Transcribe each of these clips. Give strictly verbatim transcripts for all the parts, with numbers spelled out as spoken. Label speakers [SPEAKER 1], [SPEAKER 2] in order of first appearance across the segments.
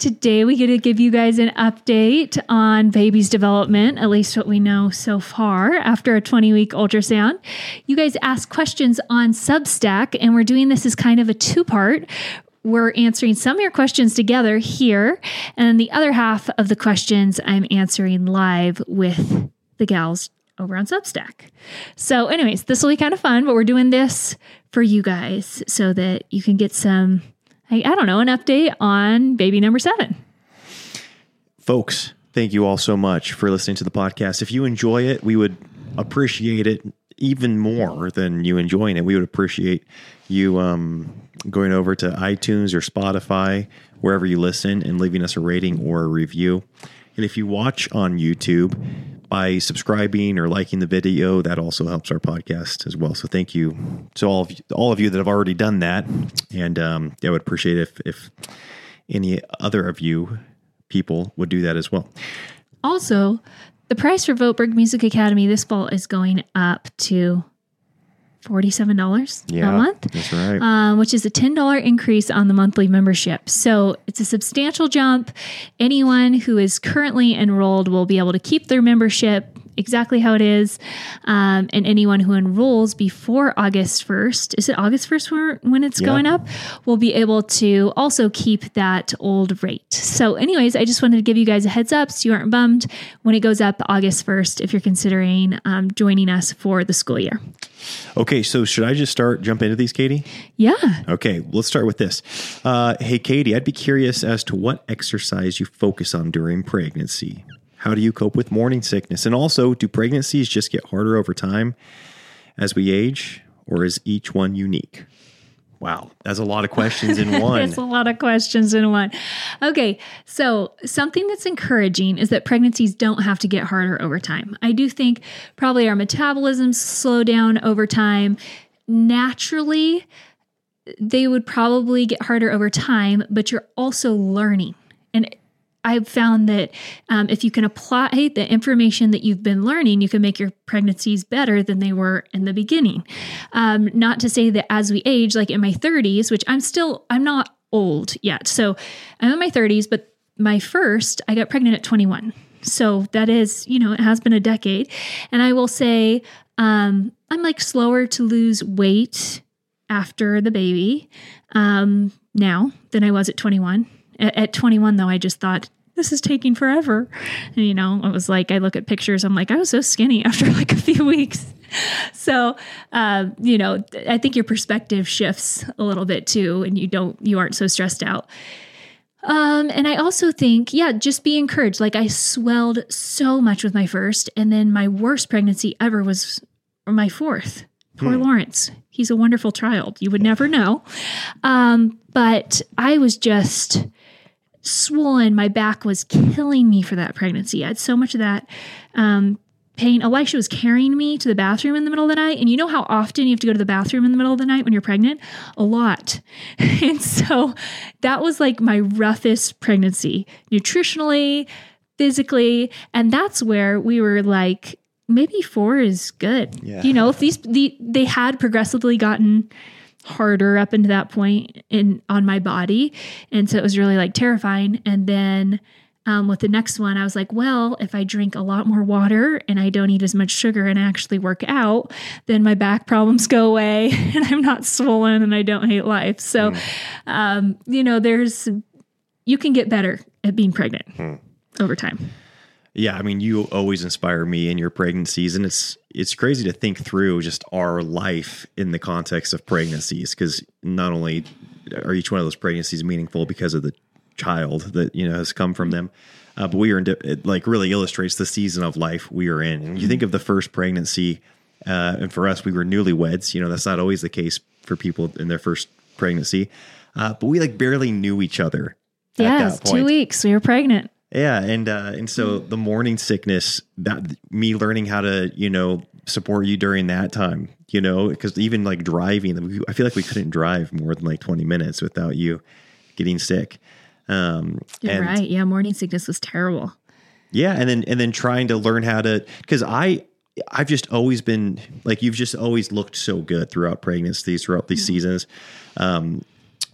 [SPEAKER 1] Today we get to give you guys an update on baby's development, at least what we know so far after a twenty-week ultrasound. You guys asked questions on Substack, and we're doing this as kind of a two-part. We're answering some of your questions together here, and the other half of the questions I'm answering live with the gals over on Substack. So anyways, this will be kind of fun, but we're doing this for you guys so that you can get some, I, I don't know, an update on baby number seven.
[SPEAKER 2] Folks, thank you all so much for listening to the podcast. If you enjoy it, we would appreciate it even more than you enjoying it. We would appreciate you um, going over to iTunes or Spotify, wherever you listen, and leaving us a rating or a review. And if you watch on YouTube, by subscribing or liking the video, that also helps our podcast as well. So thank you to all of you, all of you that have already done that. And um, I would appreciate if, if any other of you people would do that as well.
[SPEAKER 1] Also, the price for Voteberg Music Academy this fall is going up to forty-seven dollars
[SPEAKER 2] yeah,
[SPEAKER 1] a month.
[SPEAKER 2] That's right.
[SPEAKER 1] Um, which is a ten dollars increase on the monthly membership. So it's a substantial jump. Anyone who is currently enrolled will be able to keep their membership exactly how it is. Um, and anyone who enrolls before August first, is it August first when it's yeah. going up, will be able to also keep that old rate. So anyways, I just wanted to give you guys a heads up so you aren't bummed when it goes up August first if you're considering um, joining us for the school year.
[SPEAKER 2] Okay, so should I just start, jump into these, Katie?
[SPEAKER 1] Yeah.
[SPEAKER 2] Okay, let's start with this. Uh, hey, Katie, I'd be curious as to what exercise you focus on during pregnancy. How do you cope with morning sickness? And also, do pregnancies just get harder over time as we age, or is each one unique? Wow, that's a lot of questions in one.
[SPEAKER 1] It's a lot of questions in one. Okay, so something that's encouraging is that pregnancies don't have to get harder over time. I do think probably our metabolisms slow down over time. Naturally, they would probably get harder over time, but you're also learning. And I've found that um, if you can apply the information that you've been learning, you can make your pregnancies better than they were in the beginning. Um, not to say that as we age, like in my thirties, which I'm still, I'm not old yet. So I'm in my thirties, but my first, I got pregnant at twenty-one. So that is, you know, it has been a decade. And I will say um, I'm like slower to lose weight after the baby um, now than I was at twenty-one. At, at twenty-one, though, I just thought, this is taking forever. And, you know, it was like, I look at pictures, I'm like, I was so skinny after like a few weeks. So, uh, you know, I think your perspective shifts a little bit too, and you don't, you aren't so stressed out. Um, and I also think, yeah, just be encouraged. Like I swelled so much with my first, and then my worst pregnancy ever was my fourth. Poor hmm. Lawrence. He's a wonderful child. You would never know. Um, but I was just swollen. My back was killing me for that pregnancy. I had so much of that um, pain. Elisha was carrying me to the bathroom in the middle of the night. And you know how often you have to go to the bathroom in the middle of the night when you're pregnant? A lot. And so that was like my roughest pregnancy, nutritionally, physically. And that's where we were like, maybe four is good. Yeah. You know, if these, the, they had progressively gotten harder up into that point in on my body. And so it was really like terrifying. And then um, with the next one, I was like, well, if I drink a lot more water and I don't eat as much sugar and actually work out, then my back problems go away and I'm not swollen and I don't hate life. So, mm. um, you know, there's, you can get better at being pregnant mm. over time.
[SPEAKER 2] Yeah, I mean, you always inspire me in your pregnancies, and it's it's crazy to think through just our life in the context of pregnancies, because not only are each one of those pregnancies meaningful because of the child that, you know, has come from them, uh, but we are in, it like really illustrates the season of life we are in. And you think of the first pregnancy, uh, and for us, we were newlyweds. You know, that's not always the case for people in their first pregnancy, uh, but we like barely knew each other.
[SPEAKER 1] Yeah, it's two weeks. We were pregnant.
[SPEAKER 2] Yeah. And, uh, and so the morning sickness, that me learning how to, you know, support you during that time, you know, because even like driving, I feel like we couldn't drive more than like twenty minutes without you getting sick. Um,
[SPEAKER 1] You're and, right. Yeah. Morning sickness was terrible.
[SPEAKER 2] Yeah. And then, and then trying to learn how to, cause I, I've just always been like, you've just always looked so good throughout pregnancies, throughout these mm-hmm. seasons. Um,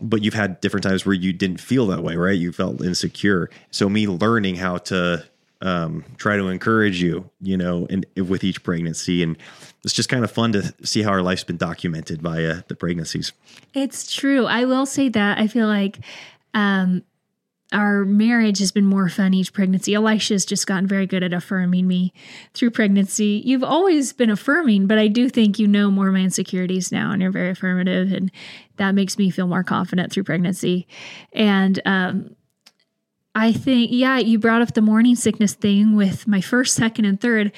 [SPEAKER 2] but you've had different times where you didn't feel that way, right? You felt insecure. So me learning how to um, try to encourage you, you know, and with each pregnancy, and it's just kind of fun to see how our life's been documented by uh, the pregnancies.
[SPEAKER 1] It's true. I will say that I feel like um, our marriage has been more fun each pregnancy. Elisha's just gotten very good at affirming me through pregnancy. You've always been affirming, but I do think you know more of my insecurities now, and you're very affirmative, and that makes me feel more confident through pregnancy. And um, I think, yeah, you brought up the morning sickness thing with my first, second, and third.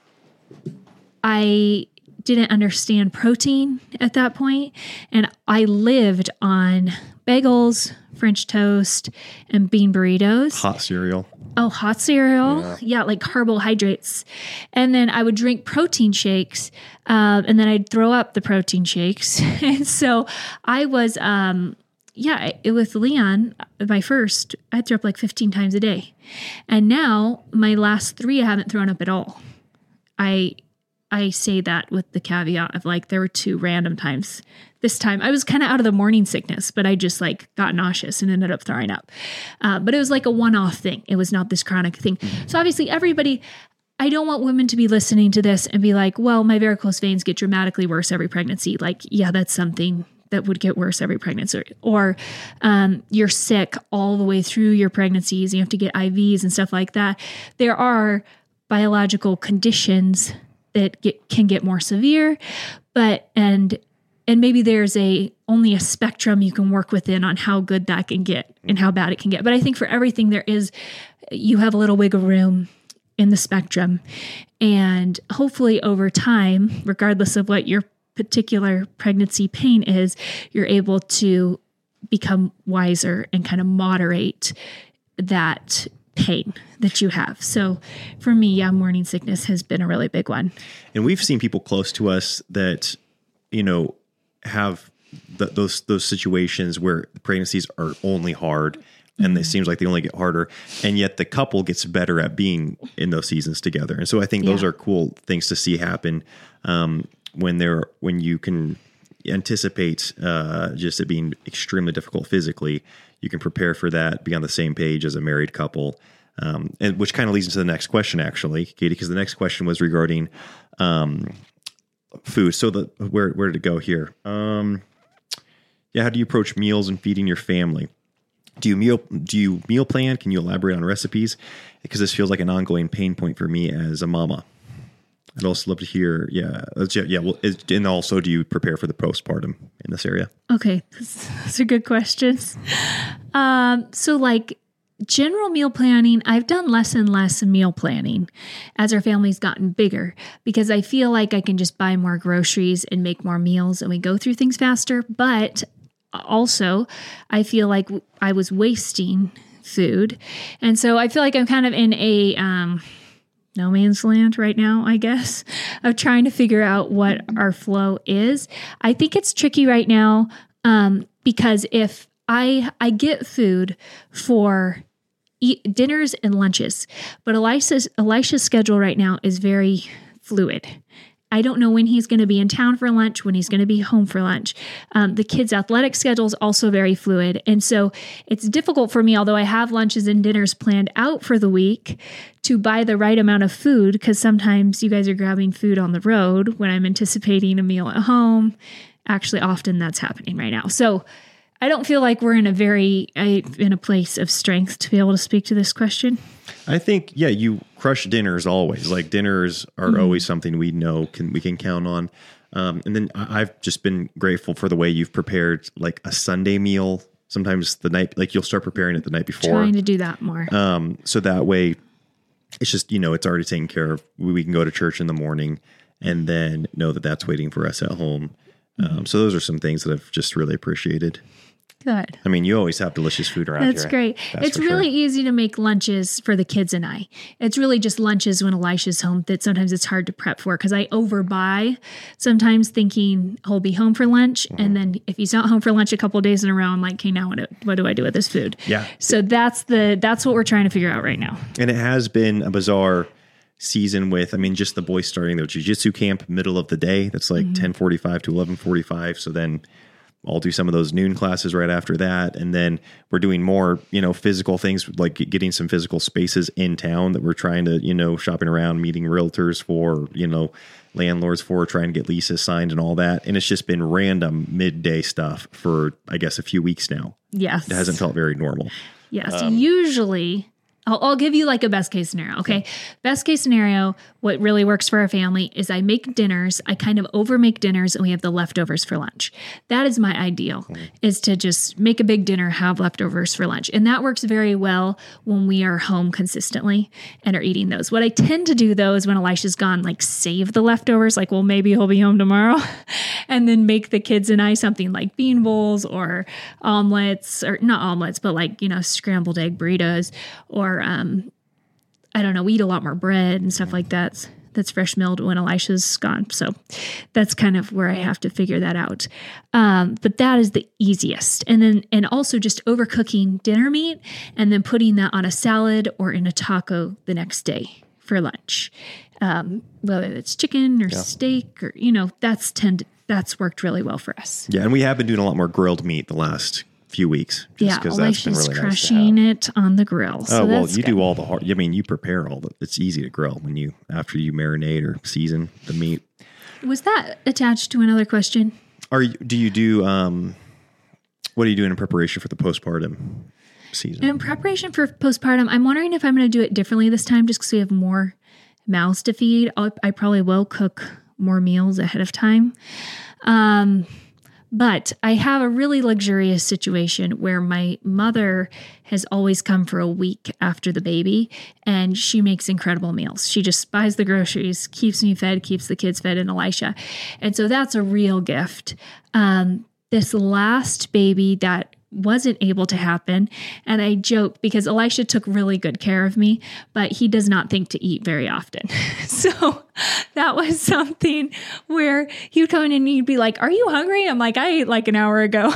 [SPEAKER 1] I didn't understand protein at that point, and I lived on bagels, French toast, and bean burritos.
[SPEAKER 2] Hot cereal.
[SPEAKER 1] Oh, hot cereal.
[SPEAKER 2] Yeah,
[SPEAKER 1] yeah like carbohydrates. And then I would drink protein shakes, um, and then I'd throw up the protein shakes. And so I was, um, yeah, it, with Leon, my first, I threw up like fifteen times a day. And now my last three, I haven't thrown up at all. I I say that with the caveat of like there were two random times. This time I was kind of out of the morning sickness, but I just like got nauseous and ended up throwing up. Uh, but it was like a one-off thing. It was not this chronic thing. So obviously everybody, I don't want women to be listening to this and be like, well, my varicose veins get dramatically worse every pregnancy. Like, yeah, that's something that would get worse every pregnancy. Or um, you're sick all the way through your pregnancies. You have to get I Vs and stuff like that. There are biological conditions that get, can get more severe, but, and, and maybe there's a, only a spectrum you can work within on how good that can get and how bad it can get. But I think for everything there is, you have a little wiggle room in the spectrum, and hopefully over time, regardless of what your particular pregnancy pain is, you're able to become wiser and kind of moderate that pain that you have. So for me, yeah, morning sickness has been a really big one.
[SPEAKER 2] And we've seen people close to us that, you know, have th- those those situations where the pregnancies are only hard, and mm-hmm. it seems like they only get harder, and yet the couple gets better at being in those seasons together. And so I think those yeah. are cool things to see happen um, when they're when you can anticipate uh, just it being extremely difficult physically. You can prepare for that, be on the same page as a married couple, um, and which kind of leads into the next question, actually, Katie, because the next question was regarding um, food. So the where where did it go here? Um, yeah, how do you approach meals and feeding your family? Do you meal do you meal plan? Can you elaborate on recipes? Because this feels like an ongoing pain point for me as a mama. I'd also love to hear, yeah, yeah, yeah. Well, is, and also, do you prepare for the postpartum in this area?
[SPEAKER 1] Okay, those are good questions. Um, so, like general meal planning, I've done less and less meal planning as our family's gotten bigger, because I feel like I can just buy more groceries and make more meals, and we go through things faster. But also, I feel like I was wasting food, and so I feel like I'm kind of in a um, no man's land right now, I guess, of trying to figure out what our flow is. I think it's tricky right now um, because if I I get food for eat dinners and lunches, but Elisha's, Elisha's schedule right now is very fluid. I don't know when he's going to be in town for lunch, when he's going to be home for lunch. Um, the kids' athletic schedule is also very fluid. And so it's difficult for me, although I have lunches and dinners planned out for the week, to buy the right amount of food, because sometimes you guys are grabbing food on the road when I'm anticipating a meal at home. Actually, often that's happening right now. So I don't feel like we're in a very, I, in a place of strength to be able to speak to this question.
[SPEAKER 2] I think, yeah, you crush dinners always. Like dinners are mm-hmm. always something we know can we can count on. Um, and then I've just been grateful for the way you've prepared like a Sunday meal. Sometimes the night, like you'll start preparing it the night before.
[SPEAKER 1] Trying to do that more.
[SPEAKER 2] Um, so that way it's just, you know, it's already taken care of. We can go to church in the morning and then know that that's waiting for us at home. Mm-hmm. Um, so those are some things that I've just really appreciated.
[SPEAKER 1] Good.
[SPEAKER 2] I mean, you always have delicious food around
[SPEAKER 1] That's
[SPEAKER 2] here.
[SPEAKER 1] Great.
[SPEAKER 2] That's
[SPEAKER 1] it's really
[SPEAKER 2] sure.
[SPEAKER 1] easy to make lunches for the kids and I. It's really just lunches when Elisha's home that sometimes it's hard to prep for, because I overbuy sometimes thinking he'll be home for lunch. Mm-hmm. And then if he's not home for lunch a couple of days in a row, I'm like, okay, now what do, what do I do with this food?
[SPEAKER 2] Yeah.
[SPEAKER 1] So that's the that's what we're trying to figure out right now.
[SPEAKER 2] And it has been a bizarre season with, I mean, just the boys starting their jiu-jitsu camp middle of the day. That's like mm-hmm. ten forty-five to eleven forty-five. So then I'll do some of those noon classes right after that. And then we're doing more, you know, physical things, like getting some physical spaces in town that we're trying to, you know, shopping around, meeting realtors for, you know, landlords for, trying to get leases signed and all that. And it's just been random midday stuff for, I guess, a few weeks now.
[SPEAKER 1] Yes.
[SPEAKER 2] It hasn't felt very normal.
[SPEAKER 1] Yes.
[SPEAKER 2] Um,
[SPEAKER 1] Usually, I'll, I'll give you like a best case scenario. Okay. Best case scenario, what really works for our family is I make dinners. I kind of over make dinners and we have the leftovers for lunch. That is my ideal, is to just make a big dinner, have leftovers for lunch. And that works very well when we are home consistently and are eating those. What I tend to do though is when Elisha's gone, like save the leftovers, like, well, maybe he'll be home tomorrow, and then make the kids and I something like bean bowls or omelets, or not omelets, but like, you know, scrambled egg burritos, or, um, I don't know, we eat a lot more bread and stuff like that. That's fresh milled when Elisha's gone. So that's kind of where I have to figure that out. Um, but that is the easiest. And then, and also just overcooking dinner meat and then putting that on a salad or in a taco the next day for lunch. Um, whether it's chicken or
[SPEAKER 2] yeah.
[SPEAKER 1] steak or, you know, that's tend, that's worked really well for us.
[SPEAKER 2] Yeah. And we have been doing a lot more grilled meat the last few weeks.
[SPEAKER 1] Just
[SPEAKER 2] yeah,
[SPEAKER 1] because
[SPEAKER 2] that's been
[SPEAKER 1] really nice crushing it on the grill. So
[SPEAKER 2] oh well,
[SPEAKER 1] that's
[SPEAKER 2] you
[SPEAKER 1] good.
[SPEAKER 2] do all the hard. I mean, you prepare all the. It's easy to grill when you after you marinate or season the meat.
[SPEAKER 1] Was that attached to another question?
[SPEAKER 2] Are you? Do you do? Um, what are you doing in preparation for the postpartum season?
[SPEAKER 1] In preparation for postpartum, I'm wondering if I'm going to do it differently this time, just because we have more mouths to feed. I'll, I probably will cook more meals ahead of time. Um. But I have a really luxurious situation where my mother has always come for a week after the baby, and she makes incredible meals. She just buys the groceries, keeps me fed, keeps the kids fed, and Elisha. And so that's a real gift. Um, this last baby that wasn't able to happen, and I joke because Elisha took really good care of me, but he does not think to eat very often. So that was something where he would come in and he'd be like, "Are you hungry?" I'm like, "I ate like an hour ago."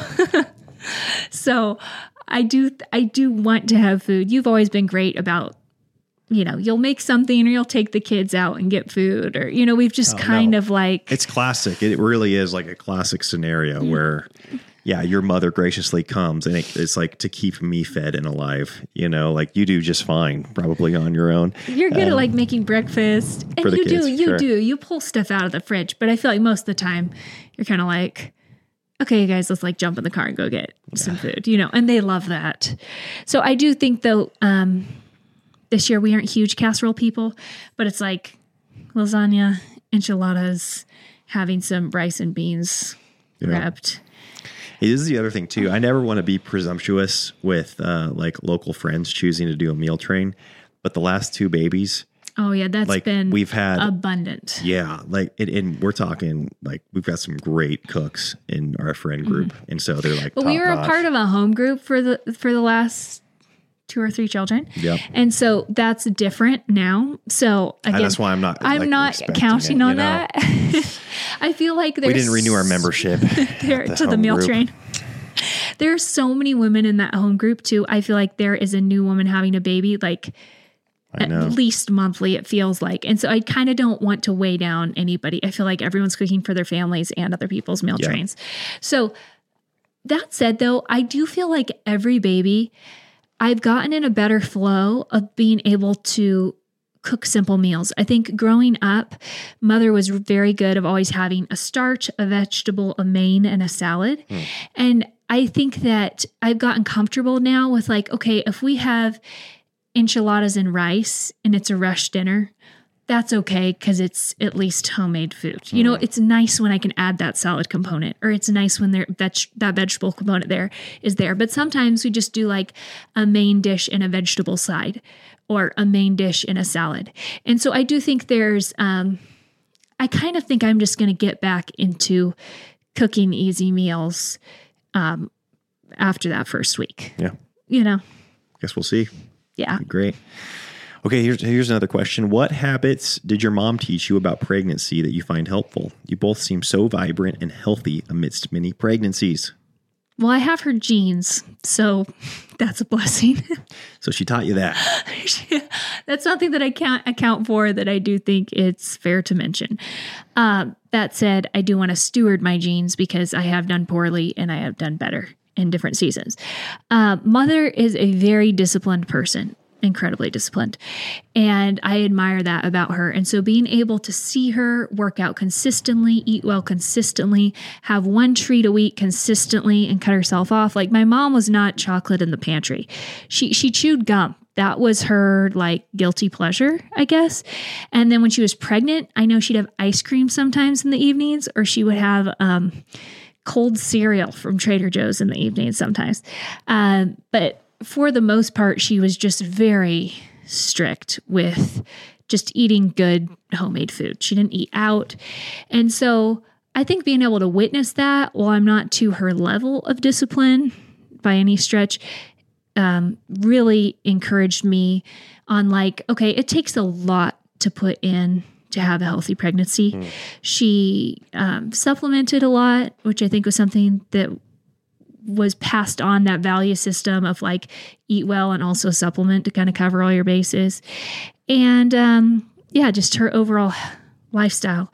[SPEAKER 1] So I do, I do want to have food. You've always been great about, you know, you'll make something or you'll take the kids out and get food, or, you know, we've just
[SPEAKER 2] oh,
[SPEAKER 1] kind
[SPEAKER 2] no.
[SPEAKER 1] of like,
[SPEAKER 2] it's classic. It really is like a classic scenario mm-hmm. where, yeah, your mother graciously comes, and it, it's like to keep me fed and alive, you know, like you do just fine, probably on your own.
[SPEAKER 1] You're good
[SPEAKER 2] um,
[SPEAKER 1] at like making breakfast, and
[SPEAKER 2] for the
[SPEAKER 1] you
[SPEAKER 2] kids,
[SPEAKER 1] do, you
[SPEAKER 2] sure.
[SPEAKER 1] do, you pull stuff out of the fridge, but I feel like most of the time you're kind of like, okay, you guys, let's like jump in the car and go get yeah. some food, you know, and they love that. So I do think though, um, this year we aren't huge casserole people, but it's like lasagna, enchiladas, having some rice and beans yeah. prepped.
[SPEAKER 2] This is the other thing too. I never want to be presumptuous with uh, like local friends choosing to do a meal train, but the last two babies.
[SPEAKER 1] Oh yeah, that's
[SPEAKER 2] like,
[SPEAKER 1] been
[SPEAKER 2] we've had
[SPEAKER 1] abundant.
[SPEAKER 2] Yeah, like it, and we're talking like we've got some great cooks in our friend group, mm-hmm. and so they're like.
[SPEAKER 1] But we were
[SPEAKER 2] notch.
[SPEAKER 1] a part of a home group for the for the last two or three children.
[SPEAKER 2] Yep.
[SPEAKER 1] And so that's different now. So again,
[SPEAKER 2] and that's why I'm not.
[SPEAKER 1] I'm
[SPEAKER 2] like,
[SPEAKER 1] not counting
[SPEAKER 2] it,
[SPEAKER 1] on
[SPEAKER 2] you know?
[SPEAKER 1] that. I feel like there's
[SPEAKER 2] we didn't renew our membership
[SPEAKER 1] there,
[SPEAKER 2] the
[SPEAKER 1] to the meal
[SPEAKER 2] group.
[SPEAKER 1] train. There are so many women in that home group too. I feel like there is a new woman having a baby, like
[SPEAKER 2] I know.
[SPEAKER 1] at least monthly, it feels like. And so I kind of don't want to weigh down anybody. I feel like everyone's cooking for their families and other people's meal
[SPEAKER 2] yeah.
[SPEAKER 1] trains. So that said, though, I do feel like every baby, I've gotten in a better flow of being able to cook simple meals. I think growing up, mother was very good of always having a starch, a vegetable, a main, and a salad. Mm. And I think that I've gotten comfortable now with like, okay, if we have enchiladas and rice and it's a rush dinner, that's okay because it's at least homemade food. Mm. You know, it's nice when I can add that salad component, or it's nice when there veg- that vegetable component there is there. But sometimes we just do like a main dish and a vegetable side, or a main dish and a salad. And so I do think there's, um, I kind of think I'm just going to get back into cooking easy meals um, after that first week.
[SPEAKER 2] Yeah.
[SPEAKER 1] You know?
[SPEAKER 2] Guess we'll see.
[SPEAKER 1] Yeah.
[SPEAKER 2] Great. Okay, here's here's another question. What habits did your mom teach you about pregnancy that you find helpful? You both seem so vibrant and healthy amidst many pregnancies.
[SPEAKER 1] Well, I have her genes, so that's a blessing.
[SPEAKER 2] So she taught you that.
[SPEAKER 1] that's something that I can't account for, that I do think it's fair to mention. Um, that said, I do want to steward my genes because I have done poorly and I have done better in different seasons. Uh, Mother is a very disciplined person, incredibly disciplined. And I admire that about her. And so being able to see her work out consistently, eat well consistently, have one treat a week consistently and cut herself off. Like my mom was not chocolate in the pantry. She, she chewed gum. That was her like guilty pleasure, I guess. And then when she was pregnant, I know she'd have ice cream sometimes in the evenings, or she would have, um, cold cereal from Trader Joe's in the evening sometimes. Um, but for the most part, she was just very strict with just eating good homemade food. She didn't eat out. And so I think being able to witness that while I'm not to her level of discipline by any stretch, um, really encouraged me on like, okay, it takes a lot to put in to have a healthy pregnancy. Mm. She um, supplemented a lot, which I think was something that was passed on, that value system of like eat well and also supplement to kind of cover all your bases. And um, yeah, just her overall lifestyle.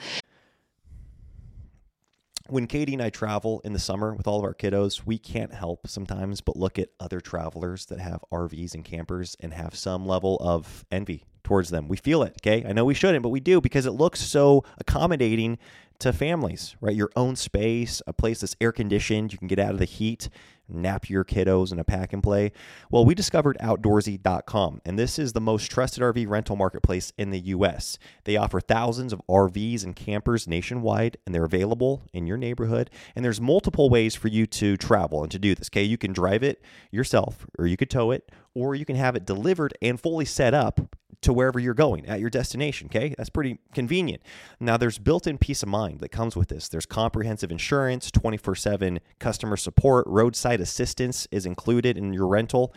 [SPEAKER 3] When Katie and I travel in the summer with all of our kiddos, we can't help sometimes but look at other travelers that have R Vs and campers and have some level of envy towards them. We feel it, okay? I know we shouldn't, but we do, because it looks so accommodating to families, right? Your own space, a place that's air conditioned, you can get out of the heat, nap your kiddos in a pack and play. Well, we discovered outdoorsy dot com, and this is the most trusted R V rental marketplace in the U S. They offer thousands of R Vs and campers nationwide, and they're available in your neighborhood. And there's multiple ways for you to travel and to do this, okay? You can drive it yourself, or you could tow it, or you can have it delivered and fully set up to wherever you're going at your destination, okay? That's pretty convenient. Now, there's built-in peace of mind that comes with this. There's comprehensive insurance, twenty-four seven customer support, roadside assistance is included in your rental.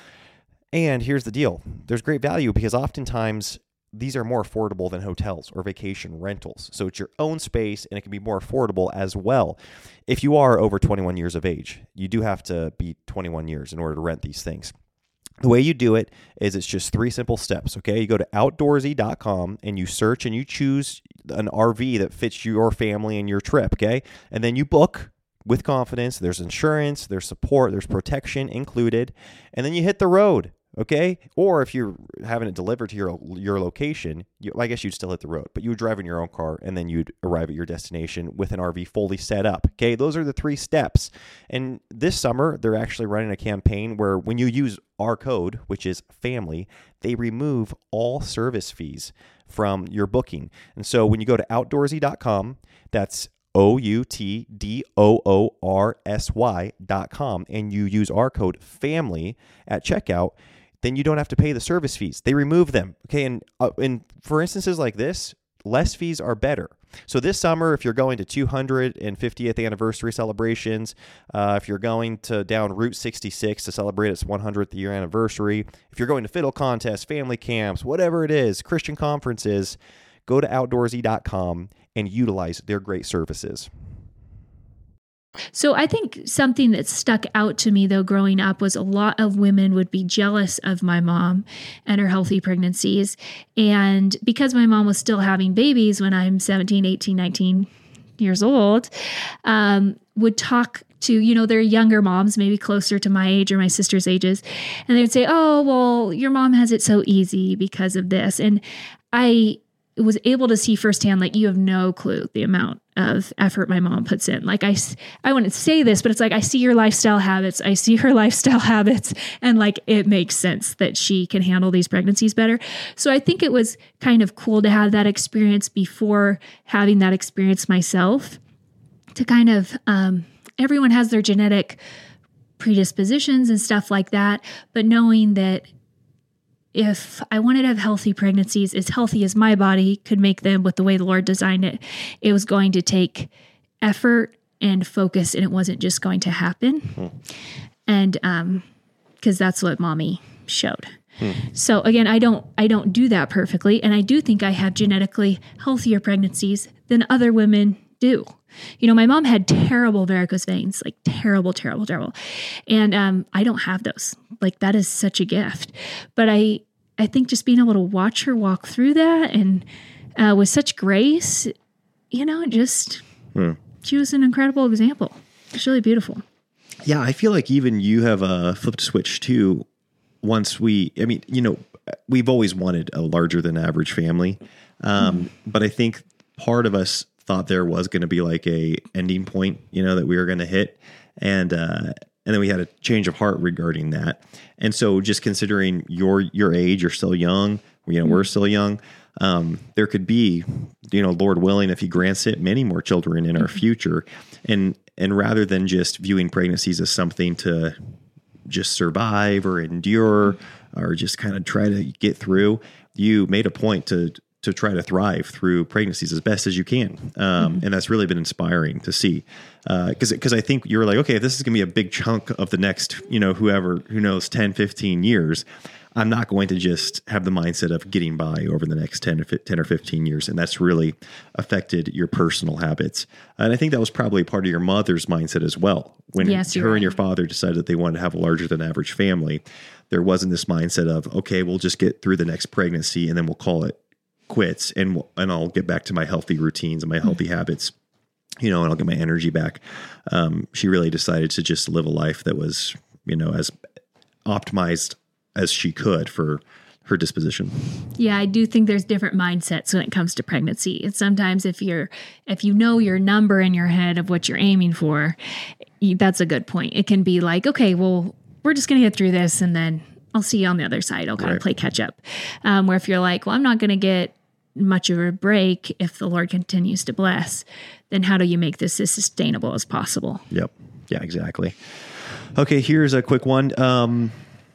[SPEAKER 3] And here's the deal. There's great value because oftentimes these are more affordable than hotels or vacation rentals. So it's your own space, and it can be more affordable as well. If you are over twenty-one years of age, you do have to be twenty-one years in order to rent these things. The way you do it is it's just three simple steps, okay? You go to outdoorsy dot com and you search and you choose an R V that fits your family and your trip, okay? And then you book with confidence. There's insurance, there's support, there's protection included. And then you hit the road, okay? Or if you're having it delivered to your your location, you, I guess you'd still hit the road, but you would drive in your own car and then you'd arrive at your destination with an R V fully set up, okay? Those are the three steps. And this summer, they're actually running a campaign where when you use our code, which is family, they remove all service fees from your booking. And so when you go to outdoorsy dot com, that's O U T D O O R S Y dot com, and you use our code FAMILY at checkout, then you don't have to pay the service fees. They remove them. Okay. And, uh, and for instances like this, less fees are better. So this summer, if you're going to two hundred fiftieth anniversary celebrations, uh, if you're going to down Route sixty-six to celebrate its one hundredth year anniversary, if you're going to fiddle contests, family camps, whatever it is, Christian conferences, go to outdoorsy dot com and utilize their great services.
[SPEAKER 1] So I think something that stuck out to me, though, growing up was a lot of women would be jealous of my mom and her healthy pregnancies. And because my mom was still having babies when I'm seventeen, eighteen, nineteen years old, um, would talk to, you know, their younger moms, maybe closer to my age or my sister's ages. And they would say, oh, well, your mom has it so easy because of this. And I was able to see firsthand, like, you have no clue the amount of effort my mom puts in. Like, I, I wouldn't say this, but it's like, I see your lifestyle habits. I see her lifestyle habits. And like, it makes sense that she can handle these pregnancies better. So I think it was kind of cool to have that experience before having that experience myself, to kind of, um, everyone has their genetic predispositions and stuff like that. But knowing that if I wanted to have healthy pregnancies, as healthy as my body could make them with the way the Lord designed it, it was going to take effort and focus, and it wasn't just going to happen. Hmm. And um, because that's what mommy showed. Hmm. So again, I don't, I don't do that perfectly. And I do think I have genetically healthier pregnancies than other women do. You know, my mom had terrible varicose veins, like terrible, terrible, terrible. And um, I don't have those. Like, that is such a gift. But I I think just being able to watch her walk through that and uh, with such grace, you know, just, hmm. she was an incredible example. It's really beautiful.
[SPEAKER 2] Yeah, I feel like even you have uh, flipped a switch too. Once we, I mean, you know, we've always wanted a larger than average family. Um, mm. But I think part of us thought there was going to be like a ending point, you know, that we were going to hit. And, uh, and then we had a change of heart regarding that. And so just considering your, your age, you're still young, you know, mm. we're still young. Um, there could be, you know, Lord willing, if he grants it, many more children in mm-hmm. our future. And, and rather than just viewing pregnancies as something to just survive or endure or just kind of try to get through, you made a point to, to try to thrive through pregnancies as best as you can. Um, mm-hmm. And that's really been inspiring to see. Uh, cause, cause I think you're like, okay, if this is gonna be a big chunk of the next, you know, whoever, who knows, ten, fifteen years, I'm not going to just have the mindset of getting by over the next ten or fifteen years. And that's really affected your personal habits. And I think that was probably part of your mother's mindset as well. When
[SPEAKER 1] yes,
[SPEAKER 2] her
[SPEAKER 1] right.
[SPEAKER 2] and your father decided that they wanted to have a larger than average family, there wasn't this mindset of, okay, we'll just get through the next pregnancy and then we'll call it quits and we'll, and I'll get back to my healthy routines and my healthy mm-hmm. habits, you know, and I'll get my energy back. Um, she really decided to just live a life that was, you know, as optimized as she could for her disposition.
[SPEAKER 1] Yeah, I do think there's different mindsets when it comes to pregnancy. And sometimes if you're, if you know your number in your head of what you're aiming for, that's a good point. It can be like, okay, well, we're just going to get through this and then I'll see you on the other side. I'll kind right. of play catch up. Um, where if you're like, well, I'm not going to get much of a break if the Lord continues to bless, then how do you make this as sustainable as possible?
[SPEAKER 2] Yep. Yeah, exactly. Okay, here's a quick one. Um,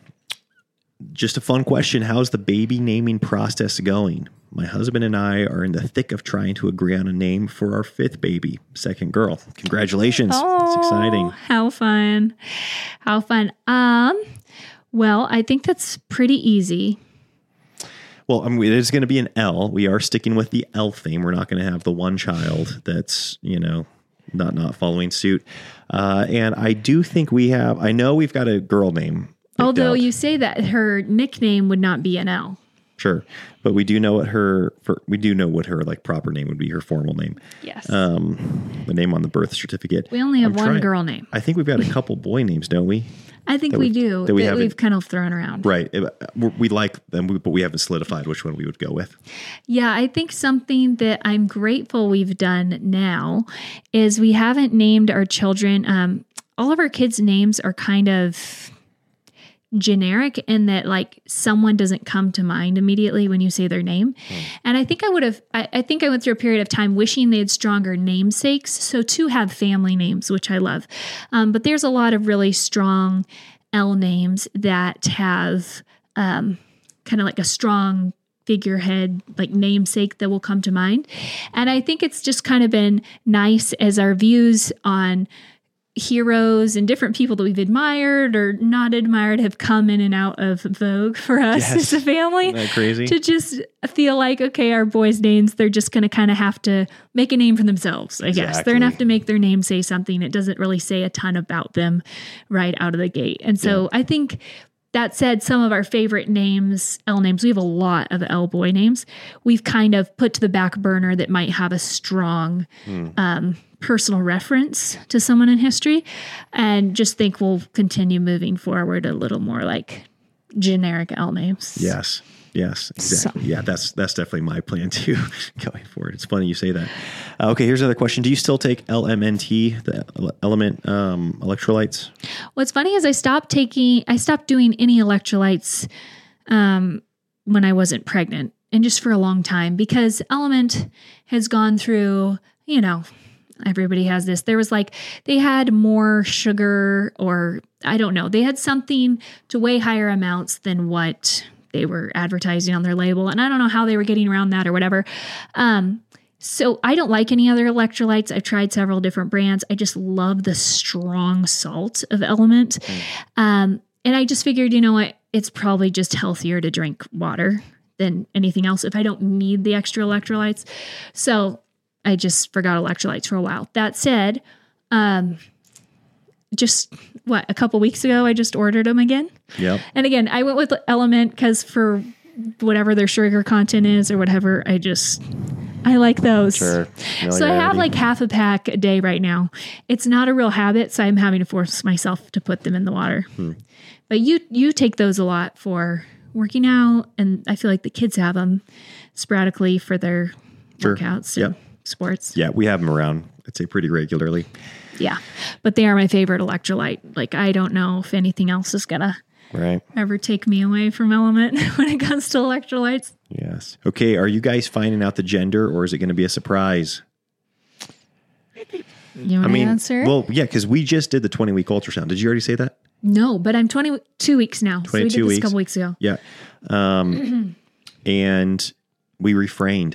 [SPEAKER 2] Just a fun question. How's the baby naming process going? My husband and I are in the thick of trying to agree on a name for our fifth baby, second girl. Congratulations.
[SPEAKER 1] Oh,
[SPEAKER 2] it's exciting.
[SPEAKER 1] How fun. How fun. Um, well, I think that's pretty easy.
[SPEAKER 2] Well, I mean, it is going to be an L. We are sticking with the L theme. We're not going to have the one child that's, you know, not, not following suit. Uh, and I do think we have, I know we've got a girl name.
[SPEAKER 1] Although you say that her nickname would not be an L.
[SPEAKER 2] Sure. But we do know what her, for, we do know what her like proper name would be, her formal name.
[SPEAKER 1] Yes.
[SPEAKER 2] Um, the name on the birth certificate.
[SPEAKER 1] We only have
[SPEAKER 2] I'm
[SPEAKER 1] one
[SPEAKER 2] trying,
[SPEAKER 1] girl name.
[SPEAKER 2] I think we've got a couple boy names, don't we?
[SPEAKER 1] I think we do. That,
[SPEAKER 2] we
[SPEAKER 1] that we've kind of thrown around.
[SPEAKER 2] Right. We like them, but we haven't solidified which one we would go with.
[SPEAKER 1] Yeah. I think something that I'm grateful we've done now is we haven't named our children. Um, all of our kids' names are kind of generic in that like someone doesn't come to mind immediately when you say their name. Mm. And I think I would have, I, I think I went through a period of time wishing they had stronger namesakes. So to have family names, which I love. Um, but there's a lot of really strong L names that have um, kind of like a strong figurehead, like namesake that will come to mind. And I think it's just kind of been nice as our views on heroes and different people that we've admired or not admired have come in and out of vogue for us yes. as a family.
[SPEAKER 2] Isn't that crazy?
[SPEAKER 1] To just feel like, okay, our boys' names, they're just going to kind of have to make a name for themselves, I exactly. guess. They're going to have to make their name say something. It doesn't really say a ton about them right out of the gate. And so yeah. I think that said, some of our favorite names, L names, we have a lot of L boy names, we've kind of put to the back burner that might have a strong mm. um, personal reference to someone in history, and just think we'll continue moving forward a little more like generic L names.
[SPEAKER 2] Yes. Yes, exactly. So. Yeah, that's that's definitely my plan too, going forward. It's funny you say that. Uh, okay, here's another question. Do you still take L M N T, the element um, electrolytes?
[SPEAKER 1] What's funny is I stopped taking, I stopped doing any electrolytes um, when I wasn't pregnant, and just for a long time, because Element has gone through, you know, everybody has this. There was like, they had more sugar, or I don't know, they had something to way higher amounts than what they were advertising on their label. And I don't know how they were getting around that or whatever. Um, so I don't like any other electrolytes. I've tried several different brands. I just love the strong salt of Element. Mm. Um, and I just figured, you know what, it's probably just healthier to drink water than anything else if I don't need the extra electrolytes. So I just forgot electrolytes for a while. That said, um, just what, a couple weeks ago, I just ordered them again.
[SPEAKER 2] Yep.
[SPEAKER 1] And again, I went with Element because for whatever their sugar content is or whatever. I just, I like those.
[SPEAKER 2] Sure.
[SPEAKER 1] So I have
[SPEAKER 2] Familiarity.
[SPEAKER 1] like half a pack a day right now. It's not a real habit, so I'm having to force myself to put them in the water.
[SPEAKER 2] Hmm.
[SPEAKER 1] But you you take those a lot for working out, and I feel like the kids have them sporadically for their
[SPEAKER 2] Sure.
[SPEAKER 1] workouts
[SPEAKER 2] Yep.
[SPEAKER 1] and sports.
[SPEAKER 2] Yeah, we have them around, I'd say, pretty regularly.
[SPEAKER 1] Yeah. But they are my favorite electrolyte. Like, I don't know if anything else is going to
[SPEAKER 2] Right.
[SPEAKER 1] ever take me away from Element when it comes to electrolytes.
[SPEAKER 2] Yes. Okay. Are you guys finding out the gender, or is it going to be a surprise?
[SPEAKER 1] You want
[SPEAKER 2] I mean,
[SPEAKER 1] to answer?
[SPEAKER 2] well, yeah, because we just did the twenty week ultrasound. Did you already say that?
[SPEAKER 1] No, but I'm twenty-two weeks now. So we did
[SPEAKER 2] twenty-two
[SPEAKER 1] this
[SPEAKER 2] weeks.
[SPEAKER 1] a couple weeks ago.
[SPEAKER 2] Yeah. Um, and we refrained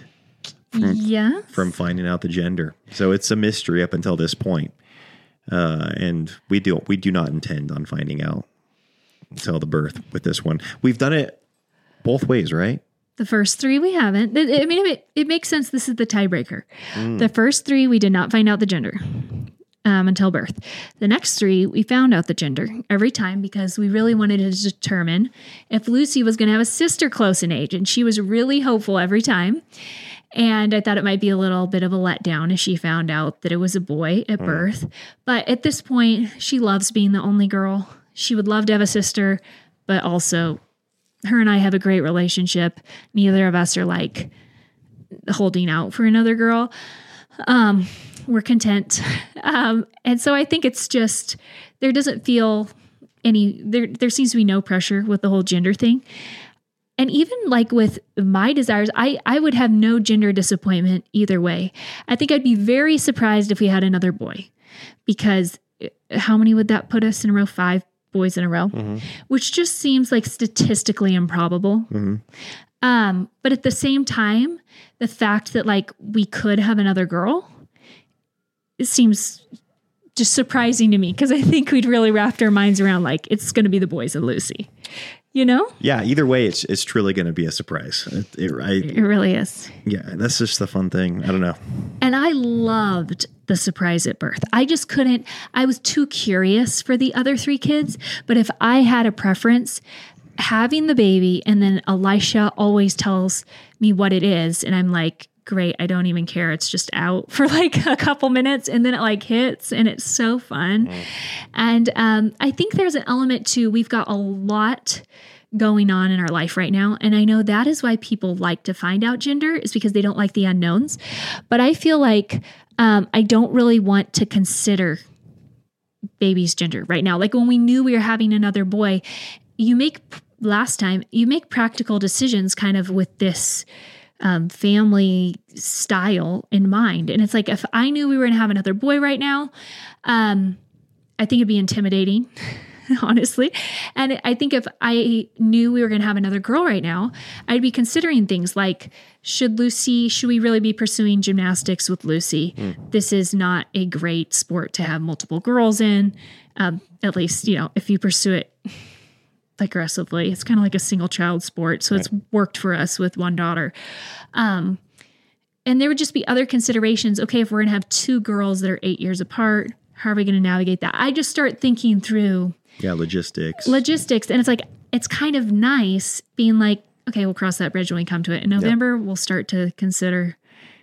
[SPEAKER 1] Yeah.
[SPEAKER 2] from finding out the gender. So it's a mystery up until this point. Uh, and we do we do not intend on finding out until the birth with this one. We've done it both ways, right?
[SPEAKER 1] The first three we haven't. I I mean, it, it makes sense. This is the tiebreaker.
[SPEAKER 2] Mm.
[SPEAKER 1] The first three we did not find out the gender um, until birth. The next three we found out the gender every time because we really wanted to determine if Lucy was going to have a sister close in age, and she was really hopeful every time. And I thought it might be a little bit of a letdown if she found out that it was a boy at birth. But at this point, she loves being the only girl. She would love to have a sister, but also her and I have a great relationship. Neither of us are like holding out for another girl. Um, we're content. Um, and so I think it's just, there doesn't feel any, there, there seems to be no pressure with the whole gender thing. And even like with my desires, I, I would have no gender disappointment either way. I think I'd be very surprised if we had another boy, because how many would that put us in a row? Five boys in a row,
[SPEAKER 2] Mm-hmm.
[SPEAKER 1] which just seems like statistically improbable.
[SPEAKER 2] Mm-hmm.
[SPEAKER 1] Um, but at the same time, the fact that like we could have another girl, it seems just surprising to me, because I think we'd really wrapped our minds around like it's going to be the boys and Lucy, you know?
[SPEAKER 2] Yeah. Either way, it's it's truly going to be a surprise. It, it, I,
[SPEAKER 1] It really is.
[SPEAKER 2] yeah, that's just the fun thing. I don't know.
[SPEAKER 1] And I loved the surprise at birth. I just couldn't, I was too curious for the other three kids. But if I had a preference, having the baby and then Elisha always tells me what it is. And I'm like, great, I don't even care. It's just out for like a couple minutes and then it like hits and it's so fun. Mm. And um, I think there's an element too, we've got a lot going on in our life right now. And I know that is why people like to find out gender, is because they don't like the unknowns. But I feel like um, I don't really want to consider baby's gender right now. Like when we knew we were having another boy, you make last time, you make practical decisions kind of with this um, family style in mind. And it's like, if I knew we were going to have another boy right now, um, I think it'd be intimidating. Honestly. And I think if I knew we were going to have another girl right now, I'd be considering things like, should Lucy, should we really be pursuing gymnastics with Lucy? Mm. This is not a great sport to have multiple girls in. Um, at least, you know, if you pursue it aggressively, it's kind of like a single child sport. So right. It's worked for us with one daughter. Um, and there would just be other considerations. Okay, if we're going to have two girls that are eight years apart, how are we going to navigate that? I just start thinking through
[SPEAKER 2] Yeah, logistics.
[SPEAKER 1] Logistics. And it's like, it's kind of nice being like, okay, we'll cross that bridge when we come to it. In November, yep. We'll start to consider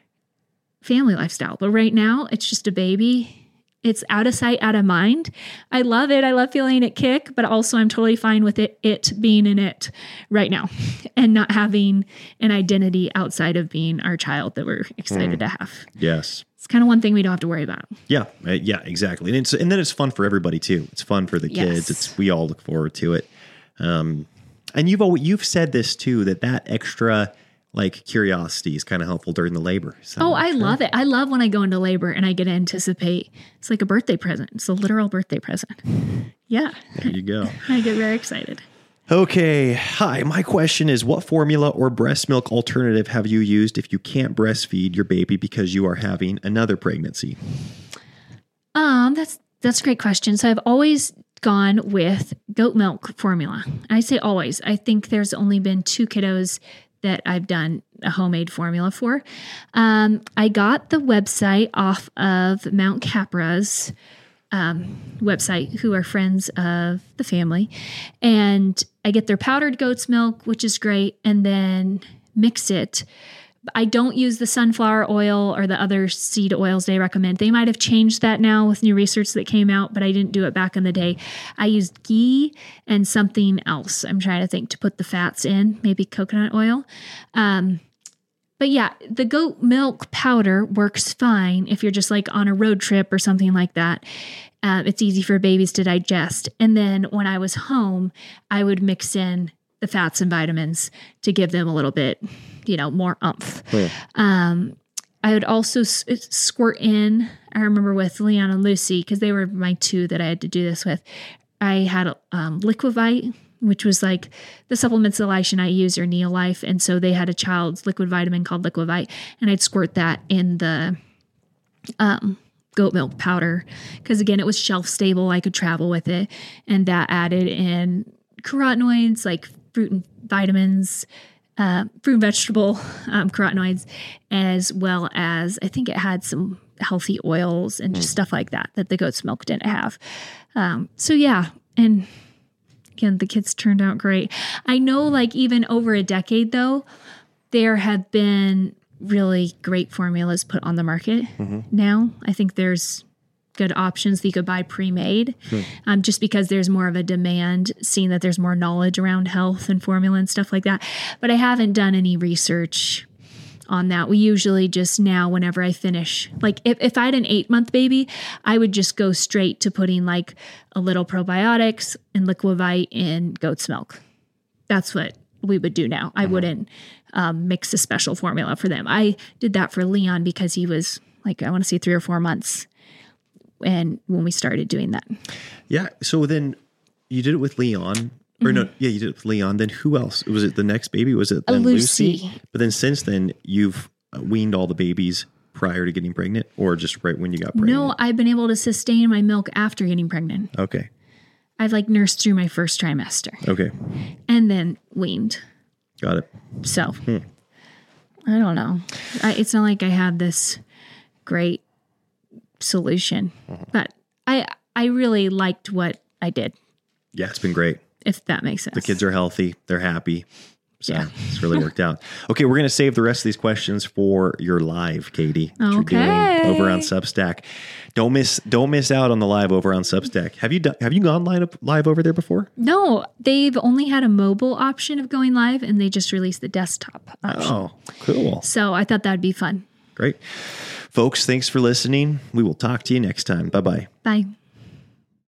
[SPEAKER 1] family lifestyle. But right now, it's just a baby. It's out of sight, out of mind. I love it. I love feeling it kick, but also I'm totally fine with it, it being in it right now and not having an identity outside of being our child that we're excited mm. to have.
[SPEAKER 2] Yes.
[SPEAKER 1] It's kind of one thing we don't have to worry about.
[SPEAKER 2] Yeah. Uh, yeah, exactly. And it's, and then it's fun for everybody too. It's fun for the kids. Yes. It's, we all look forward to it. Um, and you've always, you've said this too, that that extra like curiosity is kind of helpful during the labor. So,
[SPEAKER 1] oh, I
[SPEAKER 2] sure.
[SPEAKER 1] love it. I love when I go into labor and I get to anticipate. It's like a birthday present. It's a literal birthday present. Yeah.
[SPEAKER 2] There you go.
[SPEAKER 1] I get very excited.
[SPEAKER 2] Okay. Hi. My question is, what formula or breast milk alternative have you used if you can't breastfeed your baby because you are having another pregnancy?
[SPEAKER 1] Um, that's, that's a great question. So I've always gone with goat milk formula. I say always. I think there's only been two kiddos that I've done a homemade formula for. Um, I got the website off of Mount Capra's um, website, who are friends of the family. And I get their powdered goat's milk, which is great, and then mix it. I don't use the sunflower oil or the other seed oils they recommend. They might have changed that now with new research that came out, but I didn't do it back in the day. I used ghee and something else. I'm trying to think to put the fats in, maybe coconut oil. Um, but yeah, the goat milk powder works fine if you're just like on a road trip or something like that. Uh, it's easy for babies to digest. And then when I was home, I would mix in the fats and vitamins to give them a little bit, you know, more oomph. Yeah. Um, I would also s- squirt in, I remember with Leon and Lucy, because they were my two that I had to do this with. I had um, Liquivite, which was like the supplements Elisha and I use are Neolife. And so they had a child's liquid vitamin called Liquivite. And I'd squirt that in the um, goat milk powder. Because again, it was shelf stable. I could travel with it. And that added in carotenoids, like fruit and vitamins, uh, fruit and vegetable um, carotenoids, as well as I think it had some healthy oils and just stuff like that that the goat's milk didn't have. Um, so yeah, and again, the kids turned out great. I know, like even over a decade though, there have been really great formulas put on the market mm-hmm. now. I think there's good options that you could buy pre-made hmm. um, just because there's more of a demand, seeing that there's more knowledge around health and formula and stuff like that. But I haven't done any research on that. We usually just now, whenever I finish, like if, if I had an eight month baby, I would just go straight to putting like a little probiotics and Liquivite in goat's milk. That's what we would do now. I mm-hmm. wouldn't um, mix a special formula for them. I did that for Leon because he was like, I want to say three or four months. And when we started doing that.
[SPEAKER 2] Yeah. So then you did it with Leon. Or mm-hmm. no, yeah, you did it with Leon. Then who else? Was it the next baby? Was it then Lucy? Lucy? But then since then, you've weaned all the babies prior to getting pregnant or just right when you got pregnant?
[SPEAKER 1] No, I've been able to sustain my milk after getting pregnant.
[SPEAKER 2] Okay.
[SPEAKER 1] I've like nursed through my first trimester.
[SPEAKER 2] Okay.
[SPEAKER 1] And then weaned.
[SPEAKER 2] Got it.
[SPEAKER 1] So,
[SPEAKER 2] hmm.
[SPEAKER 1] I don't know. I, it's not like I have this great solution, mm-hmm. but I I really liked what I did.
[SPEAKER 2] Yeah, it's been great.
[SPEAKER 1] If that makes sense.
[SPEAKER 2] The kids are healthy. They're happy. So
[SPEAKER 1] yeah.
[SPEAKER 2] It's really worked out. Okay, we're going to save the rest of these questions for your live, Katie. That
[SPEAKER 1] okay.
[SPEAKER 2] You're doing over on Substack. Don't miss don't miss out on the live over on Substack. Have you done, have you gone live live over there before?
[SPEAKER 1] No, they've only had a mobile option of going live, and they just released the desktop option.
[SPEAKER 2] Oh, cool.
[SPEAKER 1] So I thought that'd be fun.
[SPEAKER 2] Great. Folks, thanks for listening. We will talk to you next time. Bye-bye.
[SPEAKER 1] Bye.